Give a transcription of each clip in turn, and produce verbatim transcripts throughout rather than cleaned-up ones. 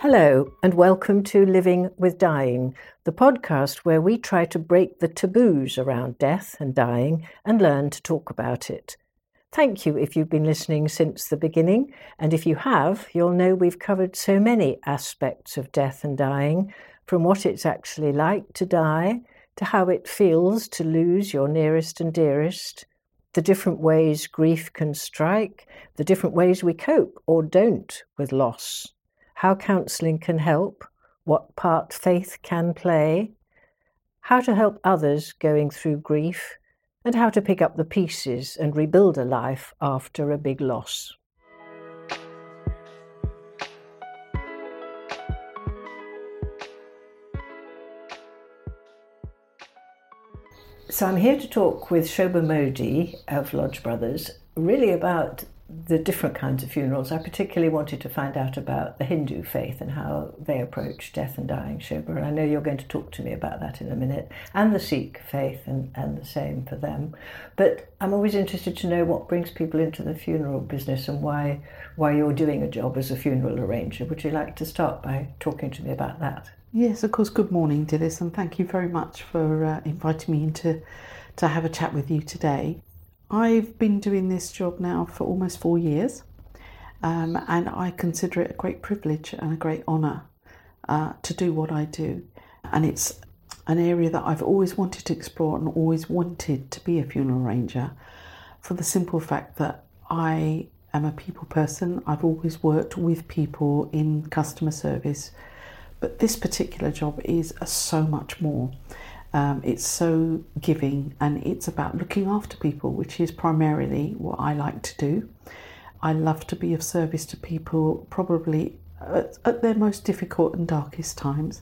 Hello, and welcome to Living with Dying, the podcast where we try to break the taboos around death and dying and learn to talk about it. Thank you if you've been listening since the beginning, and if you have, you'll know we've covered so many aspects of death and dying, from what it's actually like to die, to how it feels to lose your nearest and dearest, the different ways grief can strike, the different ways we cope or don't with loss, how counselling can help, what part faith can play, how to help others going through grief, and how to pick up the pieces and rebuild a life after a big loss. So I'm here to talk with Shobha Modi of Lodge Brothers, really about the different kinds of funerals. I particularly wanted to find out about the Hindu faith and how they approach death and dying, Shobha, and I know you're going to talk to me about that in a minute, and the Sikh faith and, and the same for them. But I'm always interested to know what brings people into the funeral business and why why you're doing a job as a funeral arranger. Would you like to start by talking to me about that? Yes, of course. Good morning, Dilys, and thank you very much for uh, inviting me in to, to have a chat with you today. I've been doing this job now for almost four years, um, and I consider it a great privilege and a great honour uh, to do what I do. And it's an area that I've always wanted to explore and always wanted to be a funeral arranger, for the simple fact that I am a people person. I've always worked with people in customer service, but this particular job is so much more. Um, it's so giving, and it's about looking after people, which is primarily what I like to do. I love to be of service to people, probably at, at their most difficult and darkest times.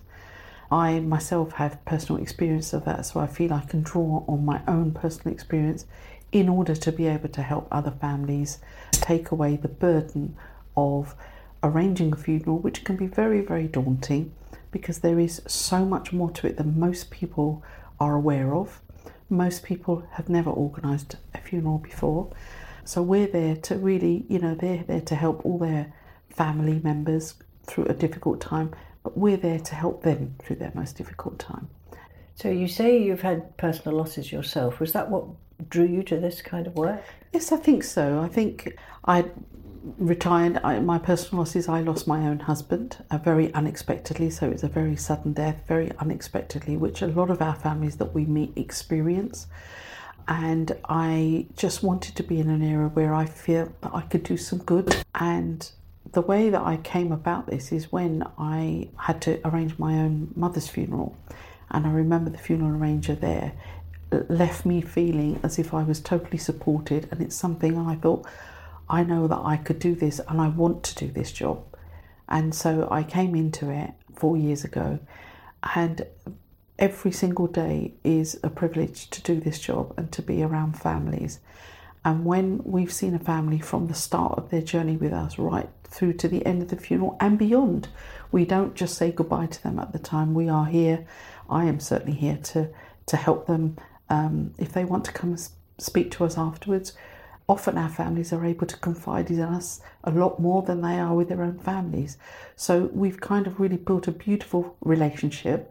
I myself have personal experience of that, so I feel I can draw on my own personal experience in order to be able to help other families take away the burden of arranging a funeral, which can be very, very daunting, because there is so much more to it than most people are aware of. Most people have never organised a funeral before. So we're there to really, you know, they're there to help all their family members through a difficult time, but we're there to help them through their most difficult time. So you say you've had personal losses yourself. Was that what drew you to this kind of work? Yes, I think so. I think I retired. I, my personal losses, I lost my own husband uh, very unexpectedly, so it's a very sudden death, very unexpectedly, which a lot of our families that we meet experience. And I just wanted to be in an area where I feel that I could do some good. And the way that I came about this is when I had to arrange my own mother's funeral. And I remember the funeral arranger there left me feeling as if I was totally supported, and it's something I thought, I know that I could do this and I want to do this job. And so I came into it four years ago, and every single day is a privilege to do this job and to be around families. And when we've seen a family from the start of their journey with us right through to the end of the funeral and beyond, we don't just say goodbye to them at the time. We are here, I am certainly here to, to help them um, if they want to come and speak to us afterwards. Often our families are able to confide in us a lot more than they are with their own families. So we've kind of really built a beautiful relationship.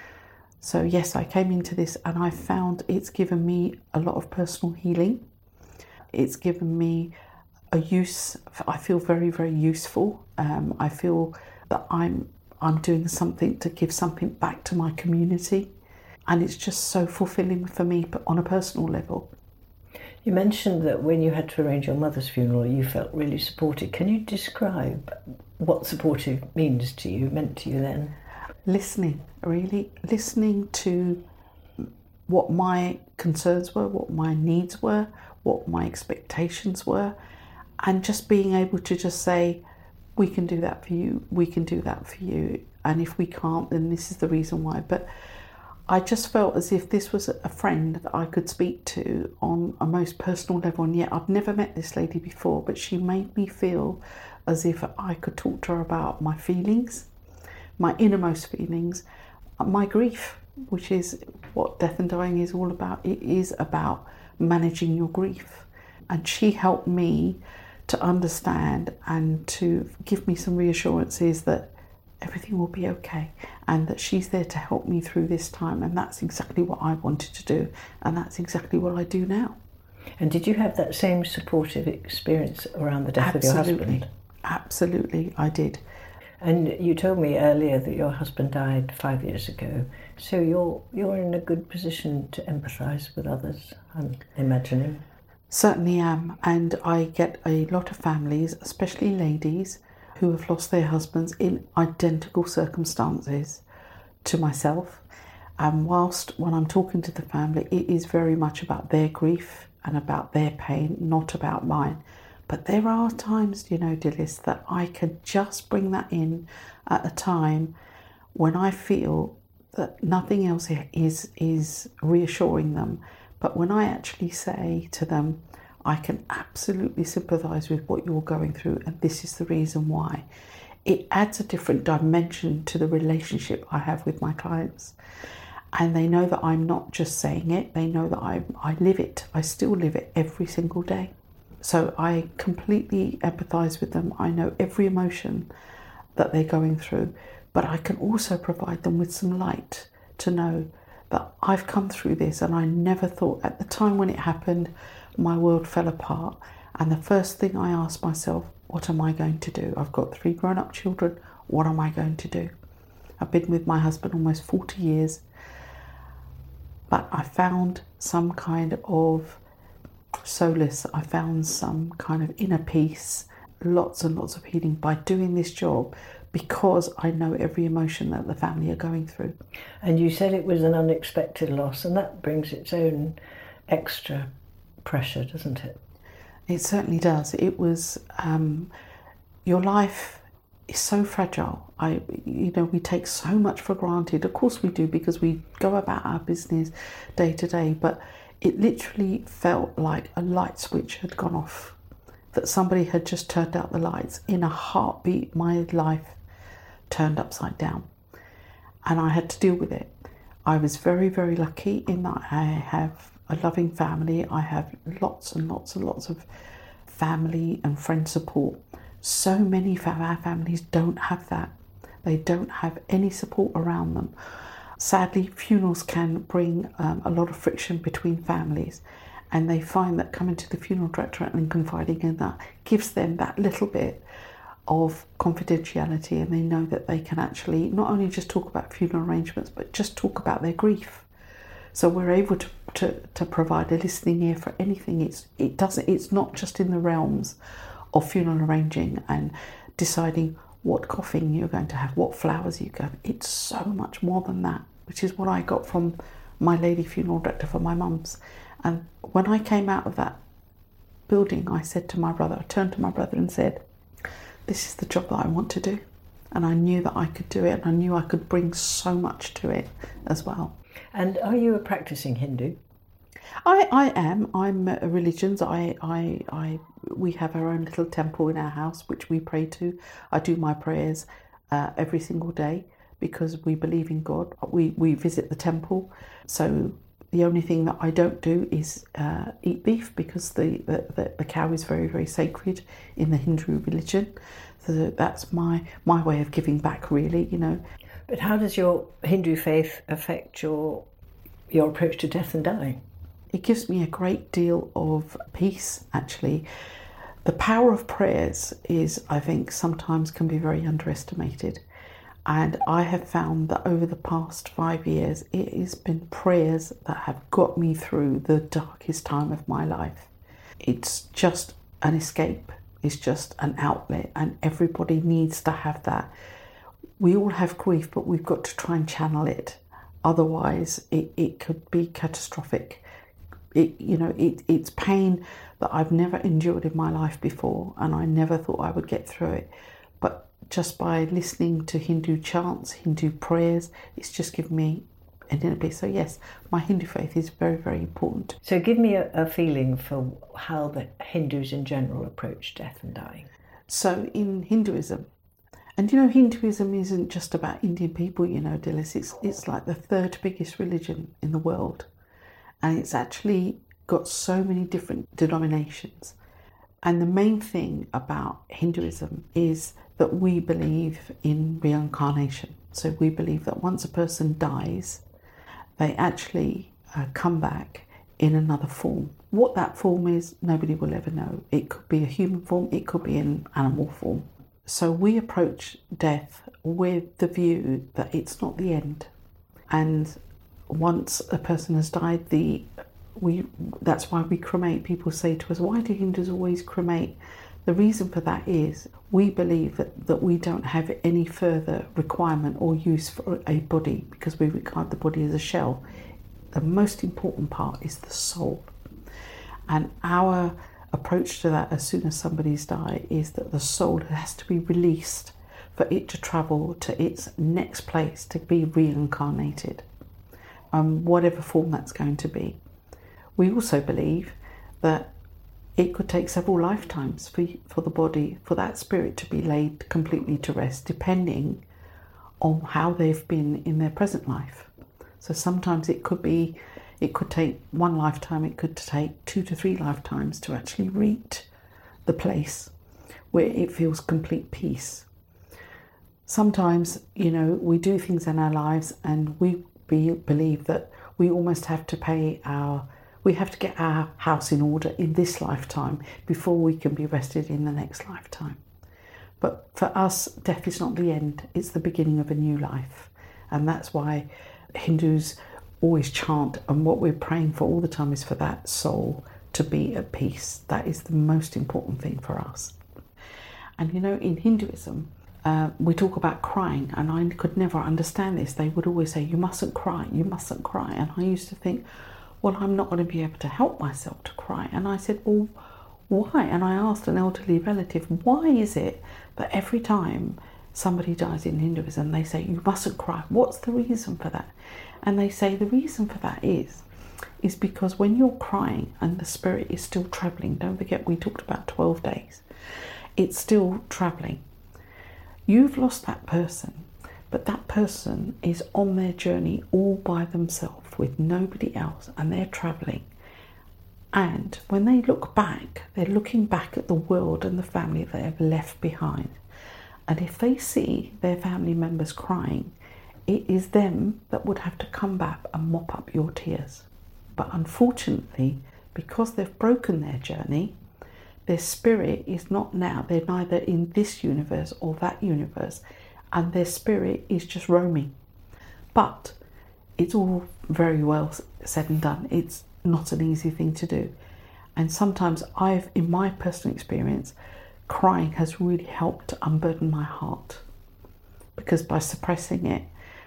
So yes, I came into this and I found it's given me a lot of personal healing. It's given me a use. I feel very, very useful. Um, I feel that I'm I'm doing something to give something back to my community. And it's just so fulfilling for me, but on a personal level. You mentioned that when you had to arrange your mother's funeral, you felt really supported. Can you describe what supportive means to you, meant to you then? Listening, really. Listening to what my concerns were, what my needs were, what my expectations were, and just being able to just say, we can do that for you, we can do that for you, and if we can't, then this is the reason why. But I just felt as if this was a friend that I could speak to on a most personal level, and yet I'd never met this lady before, but she made me feel as if I could talk to her about my feelings, my innermost feelings, my grief, which is what death and dying is all about. It is about managing your grief. And she helped me to understand and to give me some reassurances that everything will be okay, and that she's there to help me through this time. And that's exactly what I wanted to do, and that's exactly what I do now. And did you have that same supportive experience around the death Absolutely. of your husband? Absolutely, I did. And you told me earlier that your husband died five years ago, so you're you're in a good position to empathise with others, I'm imagining. Certainly am, and I get a lot of families, especially ladies, who have lost their husbands in identical circumstances to myself. And whilst when I'm talking to the family, it is very much about their grief and about their pain, not about mine. But there are times, you know, Dilys, that I can just bring that in at a time when I feel that nothing else is is reassuring them. But when I actually say to them, I can absolutely sympathise with what you're going through, and this is the reason why, it adds a different dimension to the relationship I have with my clients. And they know that I'm not just saying it, they know that I, I live it. I still live it every single day. So I completely empathise with them. I know every emotion that they're going through, but I can also provide them with some light to know that I've come through this, and I never thought at the time when it happened, my world fell apart. And the first thing I asked myself, what am I going to do? I've got three grown-up children. What am I going to do? I've been with my husband almost forty years, but I found some kind of solace. I found some kind of inner peace, lots and lots of healing by doing this job, because I know every emotion that the family are going through. And you said it was an unexpected loss, and that brings its own extra pressure, doesn't it? It certainly does. It was, um, your life is so fragile. I, you know, we take so much for granted. Of course we do, because we go about our business day to day, but it literally felt like a light switch had gone off, that somebody had just turned out the lights. In a heartbeat, my life turned upside down, and I had to deal with it. I was very, very lucky in that I have a loving family. I have lots and lots and lots of family and friend support. So many of our families don't have that. They don't have any support around them. Sadly, funerals can bring um, a lot of friction between families, and they find that coming to the funeral director and confiding in that gives them that little bit of confidentiality, and they know that they can actually not only just talk about funeral arrangements, but just talk about their grief. So we're able to, to, to provide a listening ear for anything. It's it doesn't it's not just in the realms of funeral arranging and deciding what coffin you're going to have, what flowers you go. It's so much more than that, which is what I got from my lady funeral director for my mum's. And when I came out of that building, I said to my brother, I turned to my brother and said, this is the job that I want to do. And I knew that I could do it, and I knew I could bring so much to it as well. And are you a practicing Hindu? I, I am. I'm a religions. I, I, I, we have our own little temple in our house, which we pray to. I do my prayers uh, every single day because we believe in God. We, we visit the temple. So the only thing that I don't do is uh, eat beef, because the, the, the cow is very, very sacred in the Hindu religion. So that's my, my way of giving back, really, you know. But how does your Hindu faith affect your your approach to death and dying? It gives me a great deal of peace, actually. The power of prayers is, I think, sometimes can be very underestimated. And I have found that over the past five years, it has been prayers that have got me through the darkest time of my life. It's just an escape. It's just an outlet, and everybody needs to have that. We all have grief, but we've got to try and channel it. Otherwise, it, it could be catastrophic. It, you know, it, it's pain that I've never endured in my life before, and I never thought I would get through it. But just by listening to Hindu chants, Hindu prayers, it's just given me an inner peace. So yes, my Hindu faith is very, very important. So give me a, a feeling for how the Hindus in general approach death and dying. So in Hinduism, and you know, Hinduism isn't just about Indian people, you know, Dilys. It's, it's like the third biggest religion in the world. And it's actually got so many different denominations. And the main thing about Hinduism is that we believe in reincarnation. So we believe that once a person dies, they actually uh, come back in another form. What that form is, nobody will ever know. It could be a human form, it could be an animal form. So we approach death with the view that it's not the end. And once a person has died, the we that's why we cremate. People say to us, why do Hindus always cremate? The reason for that is we believe that, that we don't have any further requirement or use for a body because we regard the body as a shell. The most important part is the soul. And our approach to that as soon as somebody's died is that the soul has to be released for it to travel to its next place, to be reincarnated, um, whatever form that's going to be. We also believe that it could take several lifetimes for, for the body, for that spirit to be laid completely to rest, depending on how they've been in their present life. So sometimes it could be, it could take one lifetime, it could take two to three lifetimes to actually reach the place where it feels complete peace. Sometimes, you know, we do things in our lives and we be, believe that we almost have to pay our, we have to get our house in order in this lifetime before we can be rested in the next lifetime. But for us, death is not the end, it's the beginning of a new life. And that's why Hindus always chant, and what we're praying for all the time is for that soul to be at peace. That is the most important thing for us. And you know, in Hinduism, uh, we talk about crying, and I could never understand this. They would always say, you mustn't cry, you mustn't cry. And I used to think, well, I'm not going to be able to help myself to cry. And I said, well, why? And I asked an elderly relative, why is it that every time somebody dies in Hinduism, they say, you mustn't cry? What's the reason for that? And they say the reason for that is, is because when you're crying and the spirit is still travelling, don't forget we talked about twelve days, it's still travelling. You've lost that person, but that person is on their journey all by themselves with nobody else, and they're travelling. And when they look back, they're looking back at the world and the family they have left behind. And if they see their family members crying, it is them that would have to come back and mop up your tears. But unfortunately, because they've broken their journey, their spirit is not now, they're neither in this universe or that universe, and their spirit is just roaming. But it's all very well said and done. It's not an easy thing to do. And sometimes I've, in my personal experience, crying has really helped to unburden my heart, because by suppressing it,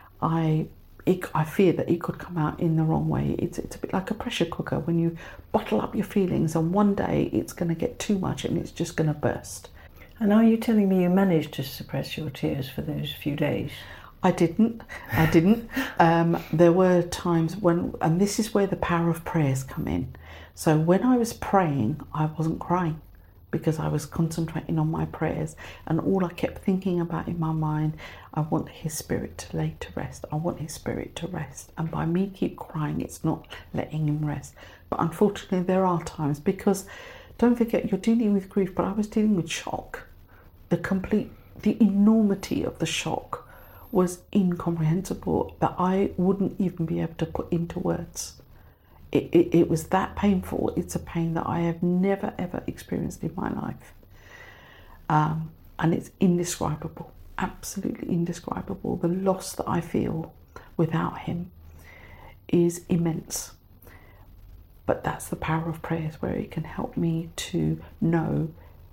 I it, I fear that it could come out in the wrong way. It's, it's a bit like a pressure cooker when you bottle up your feelings, and one day it's going to get too much and it's just going to burst. And are you telling me you managed to suppress your tears for those few days? I didn't. I didn't. um, there were times when, and this is where the power of prayers come in. So when I was praying, I wasn't crying, because I was concentrating on my prayers, and all I kept thinking about in my mind, I want his spirit to lay to rest. I want his spirit to rest. And by me keep crying, it's not letting him rest. But unfortunately, there are times, because don't forget, you're dealing with grief, but I was dealing with shock. The complete, the enormity of the shock was incomprehensible, that I wouldn't even be able to put into words. It, it, it was that painful. It's a pain that I have never ever experienced in my life. Um, and it's indescribable, absolutely indescribable. The loss that I feel without him is immense. But that's the power of prayers, where it can help me to know,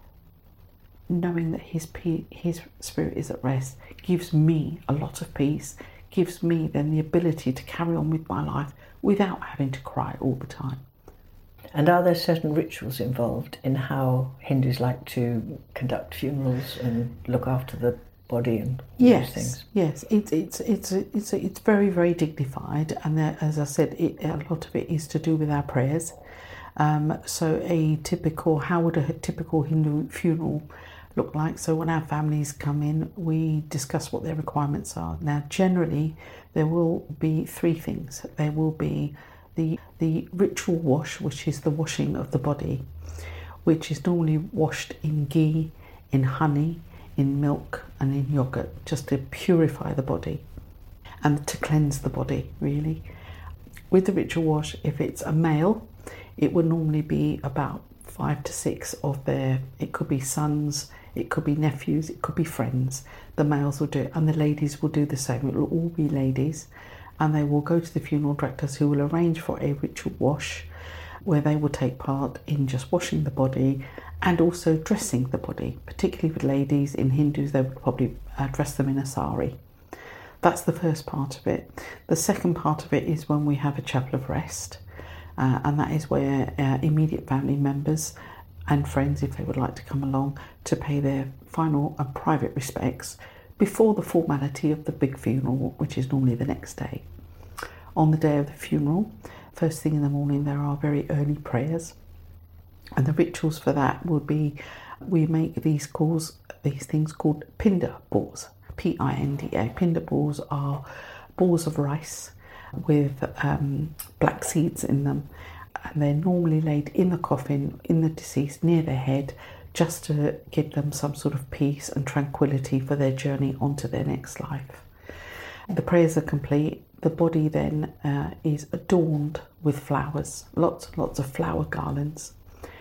knowing that his his spirit is at rest, gives me a lot of peace, gives me then the ability to carry on with my life without having to cry all the time. And are there certain rituals involved in how Hindus like to conduct funerals and look after the body and all yes, those things? Yes, it's it's it's it's it's very very dignified, and there, as I said, it, a lot of it is to do with our prayers. Um, so a typical, how would a typical Hindu funeral look like? So when our families come in, we discuss what their requirements are. Now, generally, there will be three things. There will be the the ritual wash, which is the washing of the body, which is normally washed in ghee, in honey, in milk and in yogurt, just to purify the body and to cleanse the body, really. With the ritual wash, if it's a male, it would normally be about five to six of their, it could be sons, it could be nephews, it could be friends. The males will do it and the ladies will do the same. It will all be ladies, and they will go to the funeral directors, who will arrange for a ritual wash where they will take part in just washing the body and also dressing the body. Particularly with ladies, in Hindus they would probably uh, dress them in a sari. That's the first part of it. The second part of it is when we have a chapel of rest, uh, and that is where uh, immediate family members and friends, if they would like to come along, to pay their final and private respects before the formality of the big funeral, which is normally the next day. On the day of the funeral, first thing in the morning, there are very early prayers, and the rituals for that would be, we make these calls, these things called pinda balls, P I N D A. Pinda balls are balls of rice with um, black seeds in them, and they're normally laid in the coffin, in the deceased, near their head, just to give them some sort of peace and tranquility for their journey onto their next life. The prayers are complete. The body then uh, is adorned with flowers, lots and lots of flower garlands,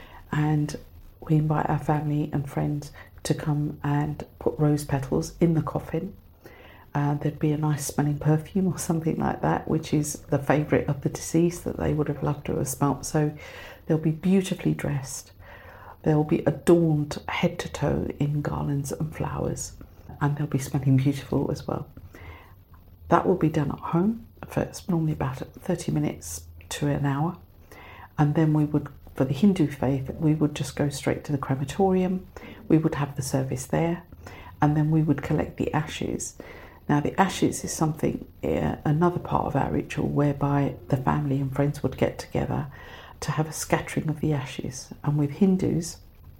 and we invite our family and friends to come and put rose petals in the coffin. Uh, there'd be a nice smelling perfume or something like that, which is the favourite of the deceased that they would have loved to have smelt. So they'll be beautifully dressed. They'll be adorned head to toe in garlands and flowers, and they'll be smelling beautiful as well. That will be done at home first, normally about thirty minutes to an hour. And then we would, for the Hindu faith, we would just go straight to the crematorium. We would have the service there, and then we would collect the ashes. Now, the ashes is something, uh, another part of our ritual, whereby the family and friends would get together to have a scattering of the ashes. And with Hindus,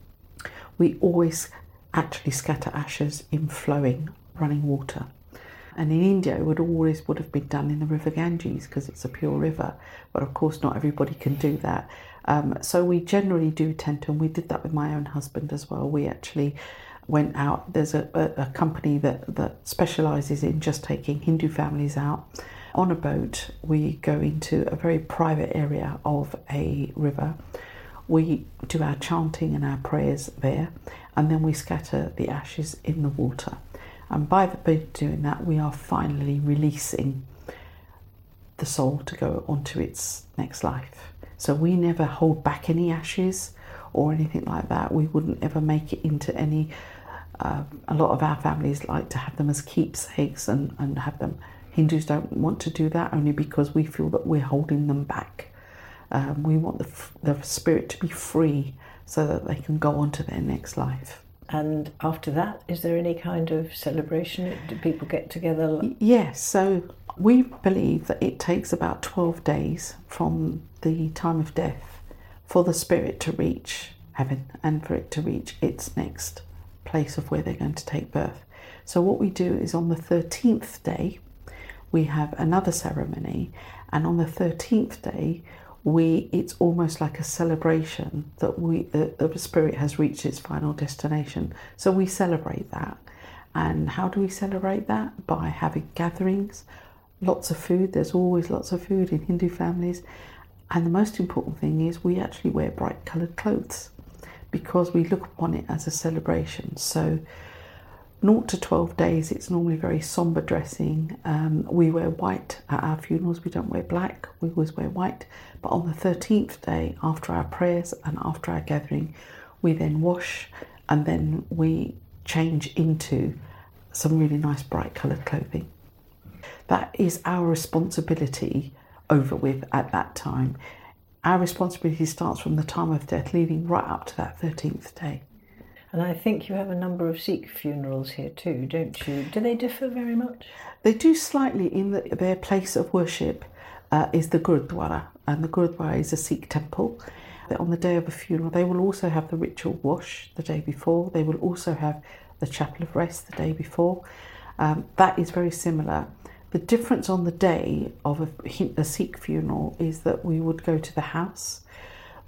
we always actually scatter ashes in flowing, running water. And in India, it would always would have been done in the river Ganges because it's a pure river. But of course, not everybody can do that. Um, so we generally do tend to, and we did that with my own husband as well. We actually went out. There's a, a, a company that, that specialises in just taking Hindu families out. On a boat, we go into a very private area of a river. We do our chanting and our prayers there, and then we scatter the ashes in the water. And by the doing that, we are finally releasing the soul to go on to its next life. So we never hold back any ashes or anything like that. We wouldn't ever make it into any, uh, a lot of our families like to have them as keepsakes and, and have them. Hindus don't want to do that, only because we feel that we're holding them back. Um, we want the, the spirit to be free so that they can go on to their next life. And after that, is there any kind of celebration? Do people get together? Yes, so we believe that it takes about twelve days from the time of death for the spirit to reach heaven and for it to reach its next place of where they're going to take birth. So what we do is on the thirteenth day, we have another ceremony, and on the thirteenth day, we it's almost like a celebration that we the, the spirit has reached its final destination. So we celebrate that. And how do we celebrate that? By having gatherings, lots of food. There's always lots of food in Hindu families. And the most important thing is we actually wear bright coloured clothes because we look upon it as a celebration. So zero to twelve days, it's normally very sombre dressing. Um, we wear white at our funerals. We don't wear black. We always wear white. But on the thirteenth day, after our prayers and after our gathering, we then wash and then we change into some really nice bright coloured clothing. That is our responsibility over with at that time. Our responsibility starts from the time of death, leading right up to that thirteenth day. And I think you have a number of Sikh funerals here too, don't you? Do they differ very much? They do slightly in that their place of worship uh, is the Gurudwara, and the Gurudwara is a Sikh temple. On the day of a funeral, they will also have the ritual wash the day before. They will also have the chapel of rest the day before. Um, that is very similar. The difference on the day of a, a Sikh funeral is that we would go to the house.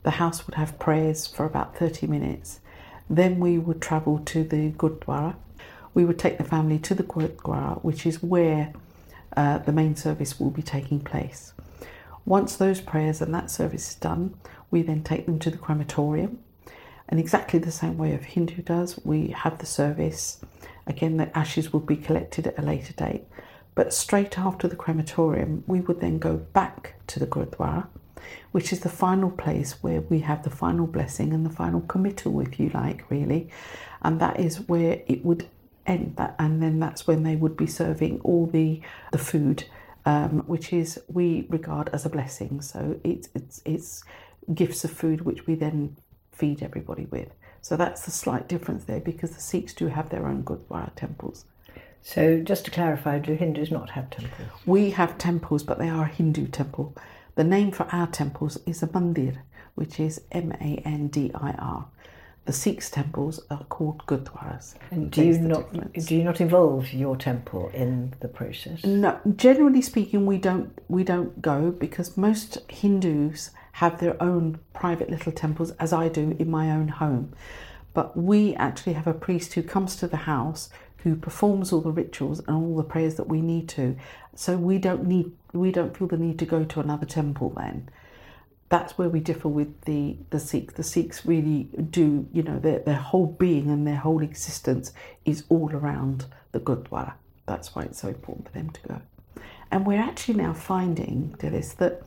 The house would have prayers for about thirty minutes. Then we would travel to the Gurdwara. We would take the family to the Gurdwara, which is where uh, the main service will be taking place. Once those prayers and that service is done, we then take them to the crematorium. And exactly the same way of Hindu does, we have the service. Again, the ashes will be collected at a later date. But straight after the crematorium, we would then go back to the Gurdwara, which is the final place where we have the final blessing and the final committal, if you like, really. And that is where it would end. That, and then that's when they would be serving all the, the food, um, which is we regard as a blessing. So it's, it's, it's gifts of food which we then feed everybody with. So that's the slight difference there, because the Sikhs do have their own Gurdwara temples. So just to clarify, do Hindus not have temples? We have temples, but they are a Hindu temple. The name for our temples is a mandir, which is M A N D I R. The Sikhs' temples are called Gurdwaras. And do you not difference. do you not involve your temple in the process? No, generally speaking, we don't we don't go, because most Hindus have their own private little temples, as I do in my own home. But we actually have a priest who comes to the house, who performs all the rituals and all the prayers that we need to. So we don't need, we don't feel the need to go to another temple then. That's where we differ with the, the Sikhs. The Sikhs really do, you know, their, their whole being and their whole existence is all around the Gurdwara. That's why it's so important for them to go. And we're actually now finding, Dilys, that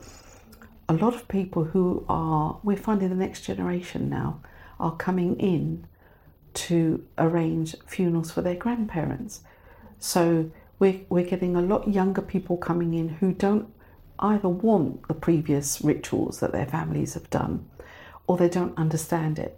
a lot of people who are, we're finding the next generation now, are coming in to arrange funerals for their grandparents. So we're, we're getting a lot younger people coming in who don't either want the previous rituals that their families have done, or they don't understand it.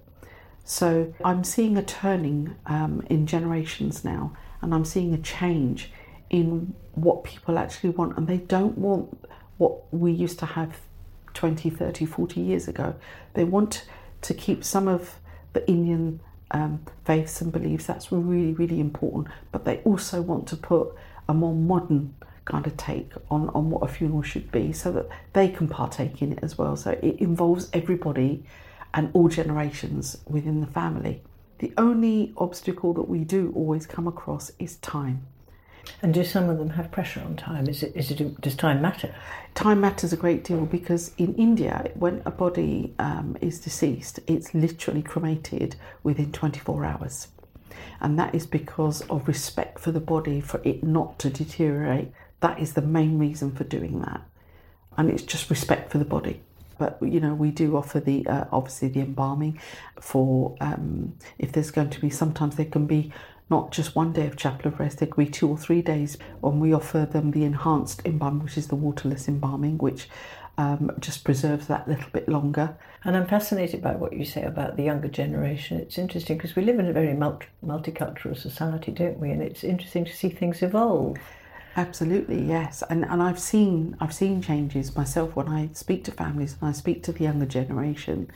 So I'm seeing a turning um, in generations now, and I'm seeing a change in what people actually want, and they don't want what we used to have twenty, thirty, forty years ago. They want to keep some of the Indian um, faiths and beliefs. That's really, really important. But they also want to put a more modern kind of take on, on what a funeral should be, so that they can partake in it as well. So it involves everybody and all generations within the family. The only obstacle that we do always come across is time. And do some of them have pressure on time? Is it, is it, does time matter? Time matters a great deal, because in India, when a body um, is deceased, it's literally cremated within twenty-four hours. And that is because of respect for the body, for it not to deteriorate. That is the main reason for doing that. And it's just respect for the body. But, you know, we do offer the, uh, obviously the embalming for, um, if there's going to be, sometimes there can be not just one day of chapel of rest, there could be two or three days, and we offer them the enhanced embalming, which is the waterless embalming, which um, just preserves that little bit longer. And I'm fascinated by what you say about the younger generation. It's interesting because we live in a very multi- multicultural society, don't we? And it's interesting to see things evolve. Absolutely, yes. And and I've seen I've seen changes myself when I speak to families and I speak to the younger generation,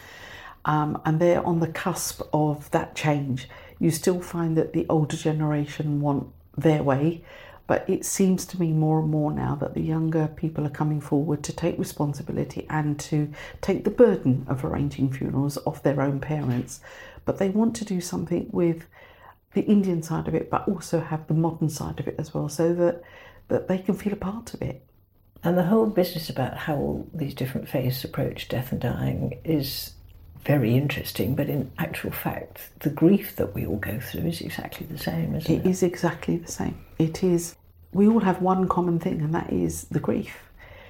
um, and they're on the cusp of that change. You still find that the older generation want their way, but it seems to me more and more now that the younger people are coming forward to take responsibility and to take the burden of arranging funerals off their own parents. But they want to do something with the Indian side of it, but also have the modern side of it as well, so that, that they can feel a part of it. And the whole business about how all these different faiths approach death and dying is very interesting, but in actual fact, the grief that we all go through is exactly the same, isn't it? It is exactly the same. It is. We all have one common thing, and that is the grief.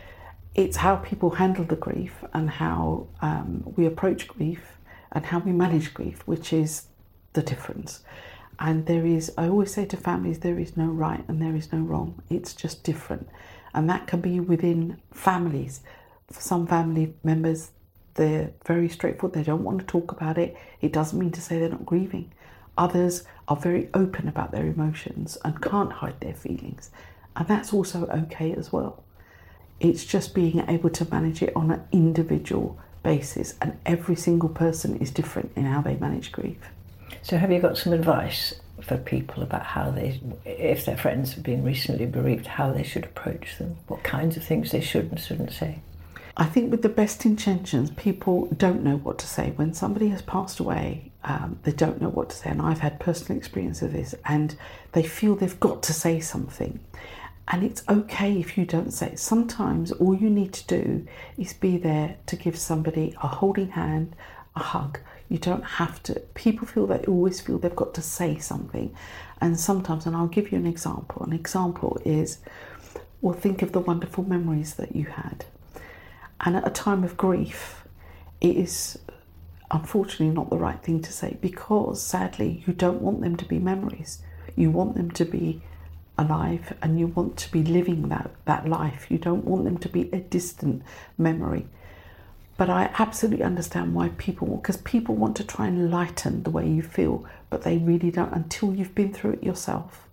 It's how people handle the grief and how um, we approach grief and how we manage grief, which is the difference. And there is, I always say to families, there is no right and there is no wrong. It's just different. And that can be within families. For some family members, they're very straightforward. They don't want to talk about it. It doesn't mean to say they're not grieving. Others are very open about their emotions and can't hide their feelings. And that's also okay as well. It's just being able to manage it on an individual basis. And every single person is different in how they manage grief. So have you got some advice for people about how they, if their friends have been recently bereaved, how they should approach them? What kinds of things they should and shouldn't say? I think with the best intentions, people don't know what to say. When somebody has passed away, um, they don't know what to say. And I've had personal experience of this, and they feel they've got to say something. And it's okay if you don't say it. Sometimes all you need to do is be there to give somebody a holding hand, a hug. You don't have to. People feel they always feel they've got to say something. And sometimes, and I'll give you an example. An example is, well, think of the wonderful memories that you had. And at a time of grief, it is unfortunately not the right thing to say, because sadly you don't want them to be memories. You want them to be alive, and you want to be living that, that life. You don't want them to be a distant memory. But I absolutely understand why people, because people want to try and lighten the way you feel, but they really don't until you've been through it yourself.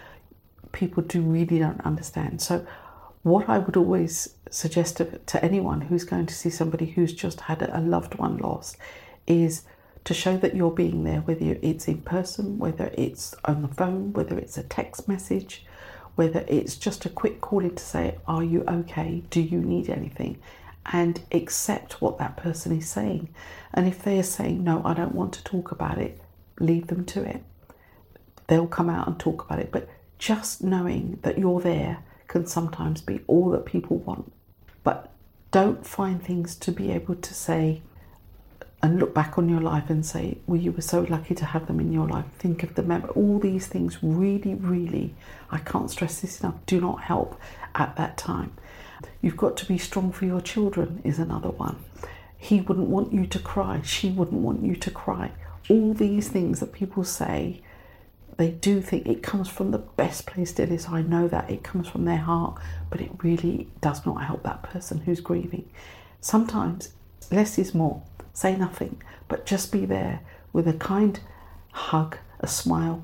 People do really don't understand. So what I would always suggest to, to anyone who's going to see somebody who's just had a loved one lost is to show that you're being there, whether it's in person, whether it's on the phone, whether it's a text message, whether it's just a quick call in to say, are you okay? Do you need anything? And accept what that person is saying. And if they are saying, no, I don't want to talk about it, leave them to it. They'll come out and talk about it. But just knowing that you're there can sometimes be all that people want. But don't find things to be able to say and look back on your life and say, well, you were so lucky to have them in your life. Think of the memory. All these things really, really, I can't stress this enough, do not help at that time. You've got to be strong for your children is another one. He wouldn't want you to cry. She wouldn't want you to cry. All these things that people say, they do think it comes from the best place to this. I know that it comes from their heart, but it really does not help that person who's grieving. Sometimes less is more. Say nothing, but just be there with a kind hug, a smile,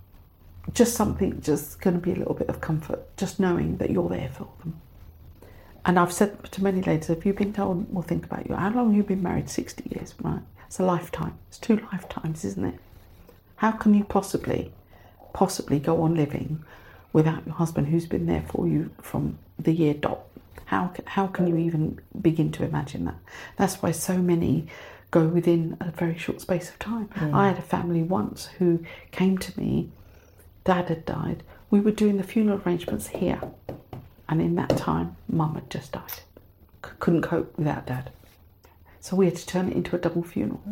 just something, just going to be a little bit of comfort, just knowing that you're there for them. And I've said to many ladies, have you been told, well, think about you, how long have you been married? sixty years, right? It's a lifetime. It's two lifetimes, isn't it? How can you possibly, possibly go on living without your husband who's been there for you from the year dot? How, how can you even begin to imagine that? That's why so many go within a very short space of time. Mm. I had a family once who came to me, Dad had died. We were doing the funeral arrangements here. And in that time, Mum had just died. C- couldn't cope without Dad. So we had to turn it into a double funeral.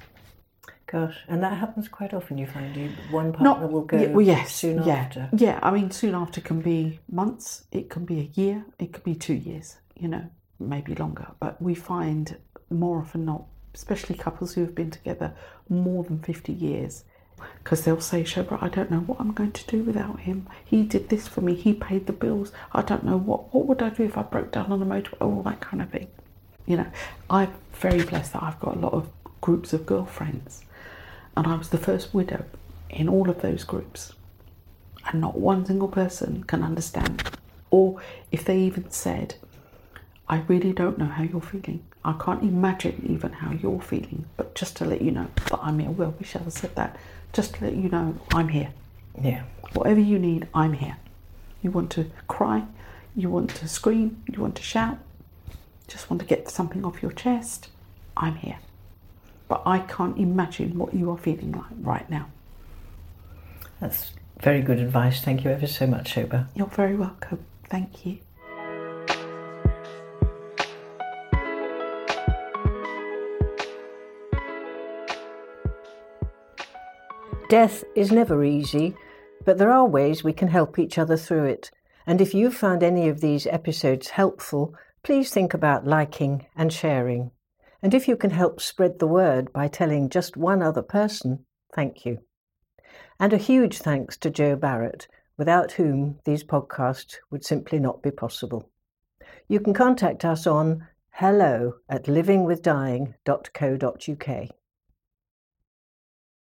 Gosh, and that happens quite often, you find you one partner Not, will go yeah, well, yes, soon yeah, after. Yeah, I mean, soon after can be months, it can be a year, it could be two years, you know, maybe longer. But we find more often not, especially couples who have been together more than fifty years, because they'll say, Shobha, I don't know what I'm going to do without him. He did this for me, he paid the bills. I don't know what, what would I do if I broke down on the motorway, all that kind of thing. You know, I'm very blessed that I've got a lot of groups of girlfriends. And I was the first widow in all of those groups. And not one single person can understand. Or if they even said, I really don't know how you're feeling. I can't imagine even how you're feeling. But just to let you know, but I'm here. Well, we shall have said that. Just to let you know, I'm here. Yeah. Whatever you need, I'm here. You want to cry, you want to scream, you want to shout, just want to get something off your chest, I'm here. But I can't imagine what you are feeling like right now. That's very good advice. Thank you ever so much, Shobha. You're very welcome. Thank you. Death is never easy, but there are ways we can help each other through it. And if you found any of these episodes helpful, please think about liking and sharing. And if you can help spread the word by telling just one other person, thank you. And a huge thanks to Jo Barrett, without whom these podcasts would simply not be possible. You can contact us on hello at living with dying dot co dot uk.